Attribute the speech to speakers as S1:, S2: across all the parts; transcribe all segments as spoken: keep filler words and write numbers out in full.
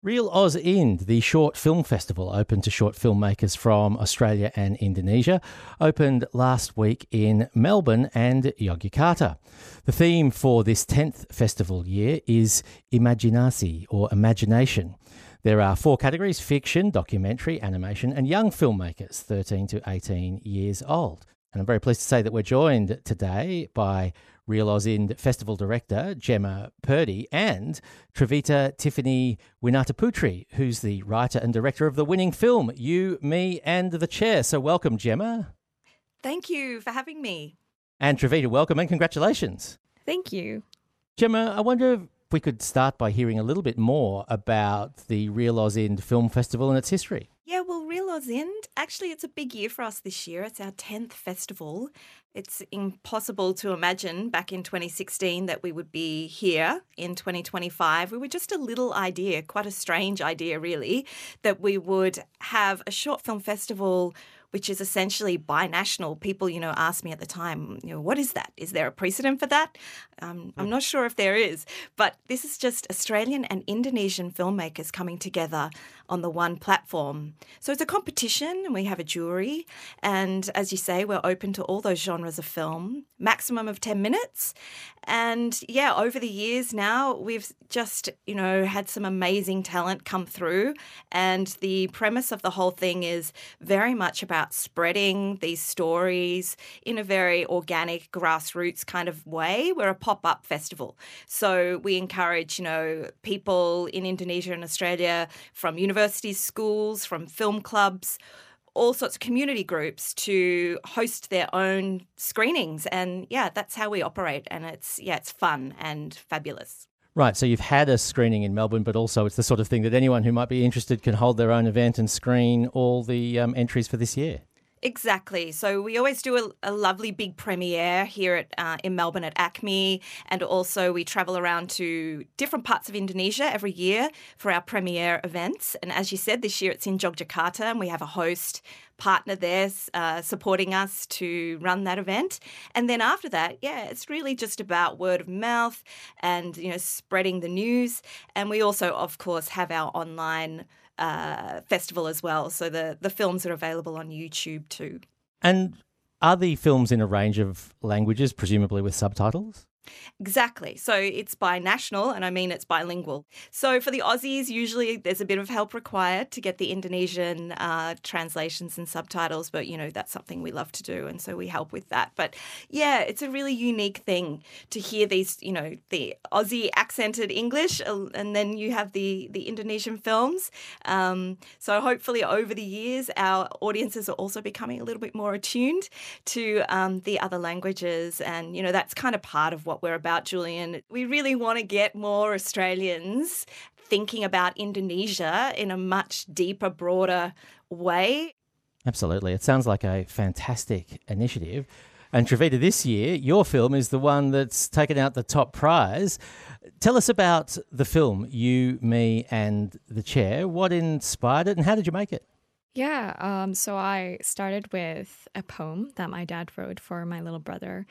S1: Real Oz Ind, the short film festival open to short filmmakers from Australia and Indonesia, opened last week in Melbourne and Yogyakarta. The theme for this tenth festival year is Imaginasi, or imagination. There are four categories: fiction, documentary, animation, and young filmmakers, thirteen to eighteen years old. And I'm very pleased to say that we're joined today by Real Oz Ind Festival Director Gemma Purdy and Trivita Tiffany Winataputri, who's the writer and director of the winning film You, Me and the Chair. So welcome, Gemma.
S2: Thank you for having me.
S1: And Trivita, welcome and congratulations.
S3: Thank you.
S1: Gemma, I wonder if we could start by hearing a little bit more about the Real Oz Ind Film Festival and its history.
S2: Yeah, well, Real Oz Ind, actually it's a big year for us this year. It's our tenth festival. It's impossible to imagine back in twenty sixteen that we would be here in twenty twenty-five. We were just a little idea, quite a strange idea really, that we would have a short film festival which is essentially binational. People, you know, asked me at the time, you know, what is that? Is there a precedent for that? Um, I'm not sure if there is, but this is just Australian and Indonesian filmmakers coming together on the one platform. So it's a competition and we have a jury. And as you say, we're open to all those genres of film, maximum of ten minutes. And yeah, over the years now, we've just, you know, had some amazing talent come through. And the premise of the whole thing is very much about spreading these stories in a very organic, grassroots kind of way. We're a pop-up festival. So we encourage, you know, people in Indonesia and Australia from universities, schools, from film clubs, all sorts of community groups to host their own screenings. And yeah, that's how we operate. And it's, yeah, it's fun and fabulous.
S1: Right, so you've had a screening in Melbourne, but also it's the sort of thing that anyone who might be interested can hold their own event and screen all the um, entries for this year.
S2: Exactly. So we always do a, a lovely big premiere here at uh, in Melbourne at ACME, and also we travel around to different parts of Indonesia every year for our premiere events. And as you said, this year it's in Yogyakarta, and we have a host partner there uh, supporting us to run that event. And then after that, yeah, it's really just about word of mouth and, you know, spreading the news. And we also, of course, have our online uh, festival as well. So the, the films are available on YouTube too.
S1: And are the films in a range of languages, presumably with subtitles?
S2: Exactly. So it's binational, and I mean it's bilingual. So for the Aussies, usually there's a bit of help required to get the Indonesian uh, translations and subtitles, but, you know, that's something we love to do, and so we help with that. But, yeah, it's a really unique thing to hear these, you know, the Aussie accented English, and then you have the, the Indonesian films. Um, so hopefully over the years, our audiences are also becoming a little bit more attuned to um, the other languages, and, you know, that's kind of part of what we're about, Julian. We really want to get more Australians thinking about Indonesia in a much deeper, broader way.
S1: Absolutely. It sounds like a fantastic initiative. And Trivita, this year, your film is the one that's taken out the top prize. Tell us about the film, You, Me and the Chair. What inspired it and how did you make it?
S3: Yeah, um, so I started with a poem that my dad wrote for my little brother.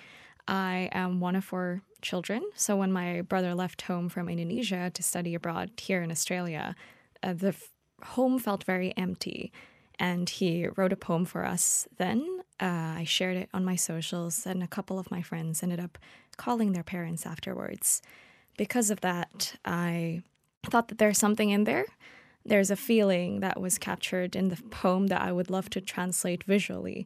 S3: I am one of four children, so when my brother left home from Indonesia to study abroad here in Australia, uh, the f- home felt very empty, and he wrote a poem for us then. Uh, I shared it on my socials, and a couple of my friends ended up calling their parents afterwards. Because of that, I thought that there's something in there. There's a feeling that was captured in the poem that I would love to translate visually,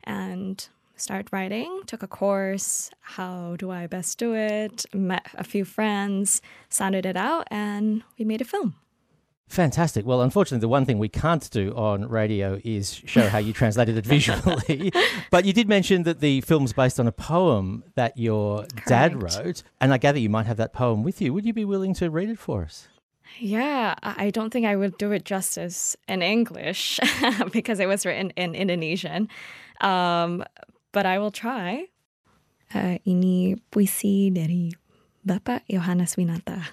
S3: and started writing, took a course, how do I best do it, met a few friends, sounded it out, and we made a film.
S1: Fantastic. Well, unfortunately, the one thing we can't do on radio is show how you translated it visually. But you did mention that the film's based on a poem that your
S3: Correct.
S1: dad wrote, and I gather you might have that poem with you. Would you be willing to read it for us?
S3: Yeah, I I don't think I would do it justice in English because it was written in Indonesian. Um, But I will try. Uh, ini puisi dari Bapak Yohanes Winata.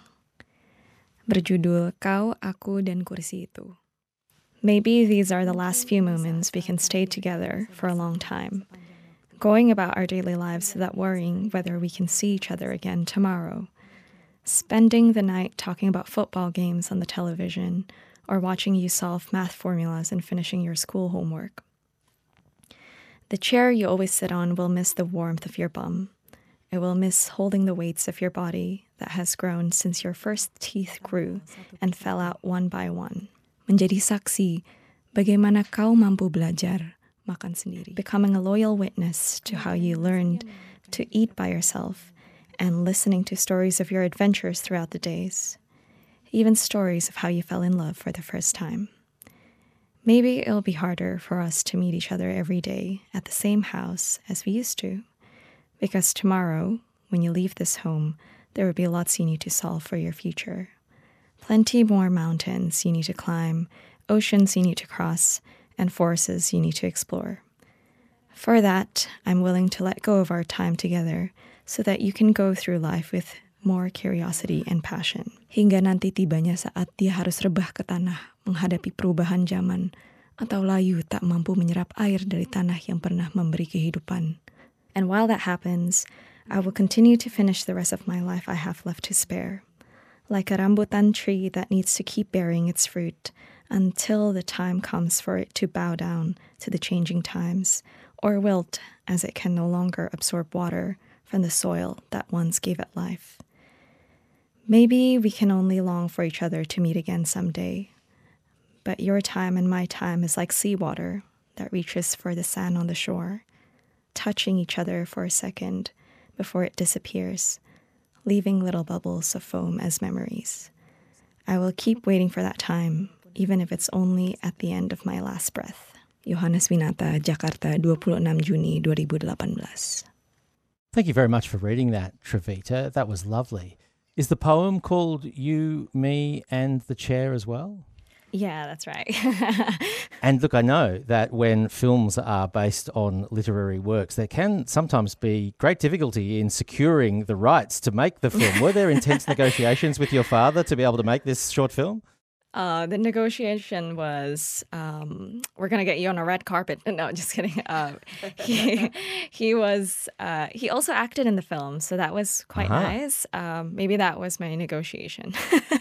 S3: Berjudul Kau, Aku, dan Kursi Itu. Maybe these are the last few moments we can stay together for a long time, going about our daily lives without worrying whether we can see each other again tomorrow. spending the night talking about football games on the television, or watching you solve math formulas and finishing your school homework. The chair you always sit on will miss the warmth of your bum. It will miss holding the weights of your body that has grown since your first teeth grew and fell out one by one. Menjadi saksi, bagaimana kau mampu belajar makan sendiri. Becoming a loyal witness to how you learned to eat by yourself and listening to stories of your adventures throughout the days. Even stories of how you fell in love for the first time. Maybe it'll be harder for us to meet each other every day at the same house as we used to. Because tomorrow, when you leave this home, there will be lots you need to solve for your future. Plenty more mountains you need to climb, oceans you need to cross, and forests you need to explore. For that, I'm willing to let go of our time together so that you can go through life with more curiosity and passion. Hingga nanti tibanya saat dia harus rebah ke tanah, menghadapi perubahan zaman, atau layu tak mampu menyerap air dari tanah yang pernah memberi kehidupan. And while that happens, I will continue to finish the rest of my life I have left to spare. Like a rambutan tree that needs to keep bearing its fruit until the time comes for it to bow down to the changing times, or wilt as it can no longer absorb water from the soil that once gave it life. Maybe we can only long for each other to meet again someday, but your time and my time is like seawater that reaches for the sand on the shore, touching each other for a second before it disappears, leaving little bubbles of foam as memories. I will keep waiting for that time, even if it's only at the end of my last breath. Yohanes Winata, Jakarta, dua puluh enam Juni dua ribu delapan belas.
S1: Thank you very much for reading that, Trevita. That was lovely. Is the poem called You, Me and the Chair as well?
S3: Yeah, that's right.
S1: And look, I know that when films are based on literary works, there can sometimes be great difficulty in securing the rights to make the film. Were there intense negotiations with your father to be able to make this short film?
S3: Uh, the negotiation was, um, we're going to get you on a red carpet. No, just kidding. Uh, he he was, uh, he also acted in the film, so that was quite
S1: uh-huh.
S3: nice. Um, maybe that was my negotiation.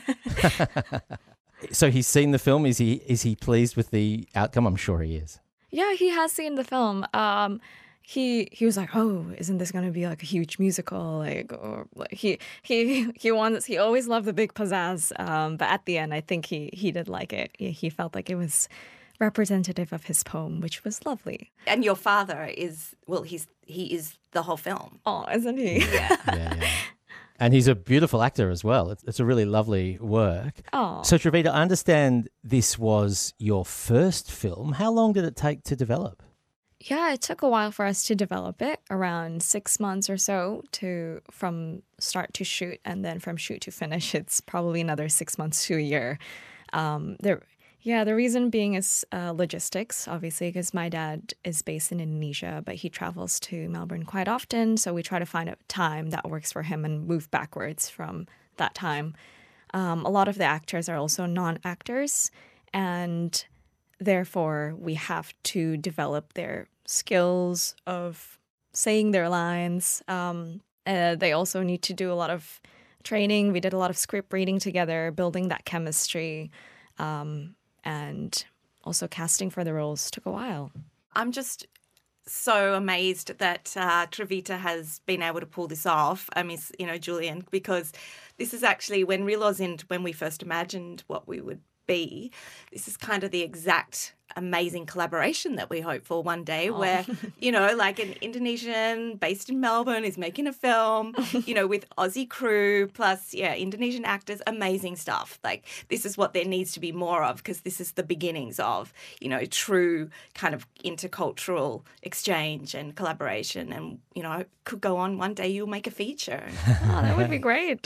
S1: So he's seen the film. Is he is he pleased with the outcome? I'm sure he is.
S3: Yeah, he has seen the film. Um, he he was like, "Oh, isn't this going to be like a huge musical?" Like, or like he he he wants. He always loved the big pizzazz. Um, but at the end, I think he he did like it. He, he felt like it was representative of his poem, which was lovely.
S2: And your father is well, he's he is the whole film.
S3: Oh, isn't he?
S2: Yeah.
S1: yeah, yeah. And he's a beautiful actor as well. It's, it's a really lovely work.
S3: Oh.
S1: So, Trevita, I understand this was your first film. How long did it take to develop?
S3: Yeah, it took a while for us to develop it, around six months or so to from start to shoot. And then from shoot to finish, it's probably another six months to a year. Um, there. Yeah, the reason being is uh, logistics, obviously, because my dad is based in Indonesia, but he travels to Melbourne quite often. So we try to find a time that works for him and move backwards from that time. Um, a lot of the actors are also non-actors, and therefore we have to develop their skills of saying their lines. Um, uh, they also need to do a lot of training. We did a lot of script reading together, building that chemistry. Um, And also casting for the roles took a while.
S2: I'm just so amazed that uh, Trevita has been able to pull this off. I miss, you know, Julian, because this is actually when Real Ozind, when we first imagined what we would be, this is kind of the exact amazing collaboration that we hope for one day oh. where, you know, like an Indonesian based in Melbourne is making a film, you know, with Aussie crew plus, yeah, Indonesian actors, amazing stuff. Like this is what there needs to be more of because this is the beginnings of, you know, true kind of intercultural exchange and collaboration and, you know, could go on one day you'll make a feature.
S3: Oh, that would be great.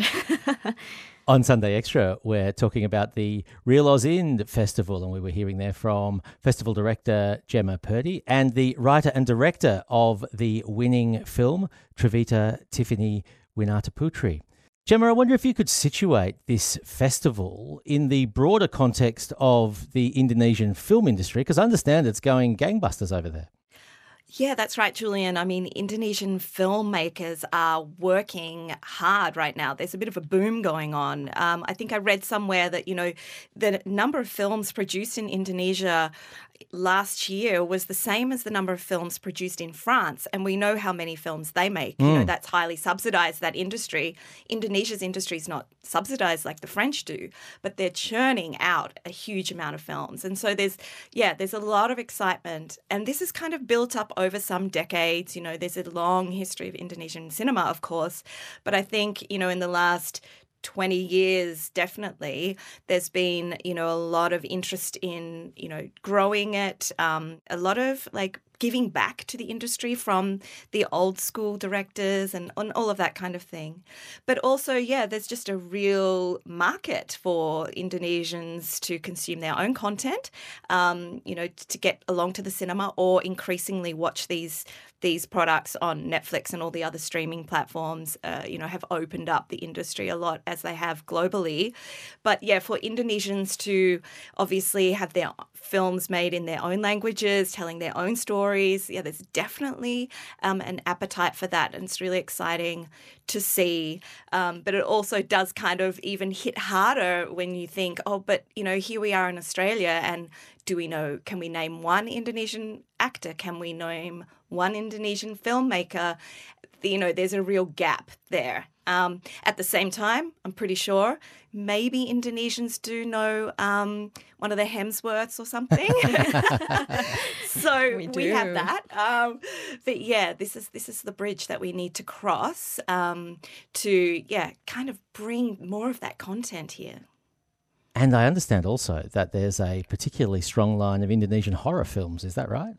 S1: On Sunday Extra, we're talking about the Real Ozind Festival, and we were hearing there from Festival Director Gemma Purdy and the writer and director of the winning film, Trevita Tiffany Winataputri. Gemma, I wonder if you could situate this festival in the broader context of the Indonesian film industry, because I understand it's going gangbusters over there.
S2: Yeah, that's right, Julian. I mean, Indonesian filmmakers are working hard right now. There's a bit of a boom going on. Um, I think I read somewhere that, you know, the number of films produced in Indonesia last year was the same as the number of films produced in France. And we know how many films they make. Mm. You know, that's highly subsidized, that industry. Indonesia's industry is not subsidized like the French do, but they're churning out a huge amount of films. And so there's, yeah, there's a lot of excitement. And this is kind of built up over some decades. You know, there's a long history of Indonesian cinema, of course. But I think, you know, in the last twenty years, definitely, there's been, you know, a lot of interest in, you know, growing it, um, a lot of like giving back to the industry from the old school directors and, and all of that kind of thing. But also, yeah, there's just a real market for Indonesians to consume their own content, um, you know, to get along to the cinema or increasingly watch these these products on Netflix and all the other streaming platforms, uh, you know, have opened up the industry a lot as they have globally. But yeah, for Indonesians to obviously have their films made in their own languages, telling their own stories, yeah, there's definitely um, an appetite for that. And it's really exciting to see. Um, but it also does kind of even hit harder when you think, oh, but, you know, here we are in Australia and do we know, can we name one Indonesian actor? Can we name one Indonesian filmmaker? You know, there's a real gap there. Um, at the same time, I'm pretty sure maybe Indonesians do know um, one of the Hemsworths or something. So we, we have that. Um, but yeah, this is this is the bridge that we need to cross um, to, yeah, kind of bring more of that content here.
S1: And I understand also that there's a particularly strong line of Indonesian horror films. Is that right?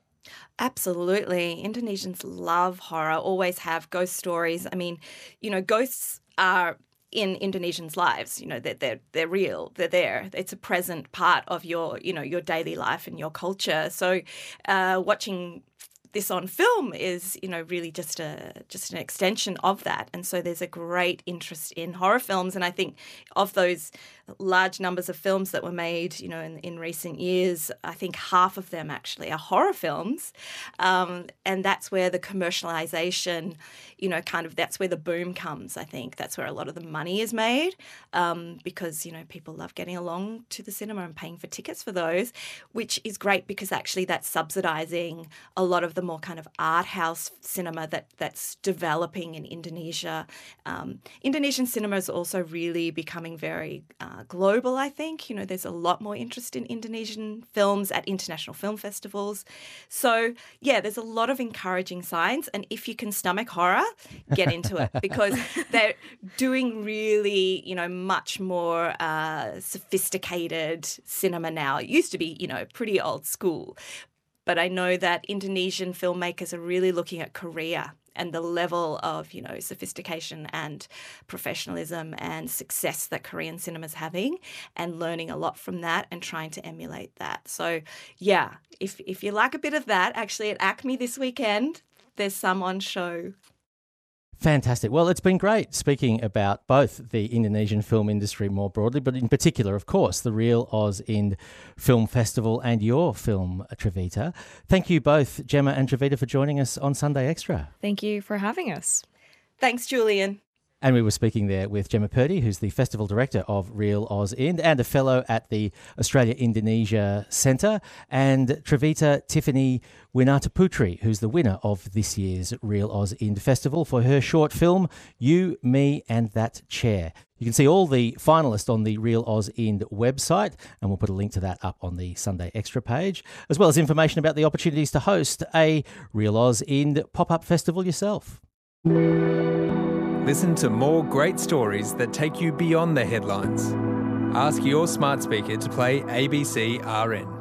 S2: Absolutely. Indonesians love horror, always have ghost stories. I mean, you know, ghosts are in Indonesians' lives. You know, they're, they're, they're real. They're there. It's a present part of your, you know, your daily life and your culture. So uh, watching this on film is, you know, really just a just an extension of that. And so there's a great interest in horror films. And I think of those large numbers of films that were made, you know, in, in recent years, I think half of them actually are horror films. Um, and that's where the commercialization, you know, kind of that's where the boom comes, I think. That's where a lot of the money is made um, because, you know, people love getting along to the cinema and paying for tickets for those, which is great because actually that's subsidizing a lot of the more kind of art house cinema that that's developing in Indonesia. Um, Indonesian cinema is also really becoming very uh, global, I think. You know, there's a lot more interest in Indonesian films at international film festivals. So, yeah, there's a lot of encouraging signs. And if you can stomach horror, get into it because they're doing really, you know, much more uh, sophisticated cinema now. It used to be, you know, pretty old school. But I know that Indonesian filmmakers are really looking at Korea and the level of, you know, sophistication and professionalism and success that Korean cinema is having and learning a lot from that and trying to emulate that. So, yeah, if if you like a bit of that, actually at ACME this weekend, there's some on show.
S1: Fantastic. Well, it's been great speaking about both the Indonesian film industry more broadly, but in particular, of course, the Real Oz Ind Film Festival and your film, Trevita. Thank you both, Gemma and Trevita, for joining us on Sunday Extra.
S3: Thank you for having us.
S2: Thanks, Julian.
S1: And we were speaking there with Gemma Purdy, who's the Festival Director of Real Oz Ind and a Fellow at the Australia-Indonesia Centre, and Trevita Tiffany Winataputri, who's the winner of this year's Real Oz Ind Festival for her short film, You, Me and That Chair. You can see all the finalists on the Real Oz Ind website, and we'll put a link to that up on the Sunday Extra page, as well as information about the opportunities to host a Real Oz Ind pop-up festival yourself.
S4: Listen to more great stories that take you beyond the headlines. Ask your smart speaker to play A B C R N.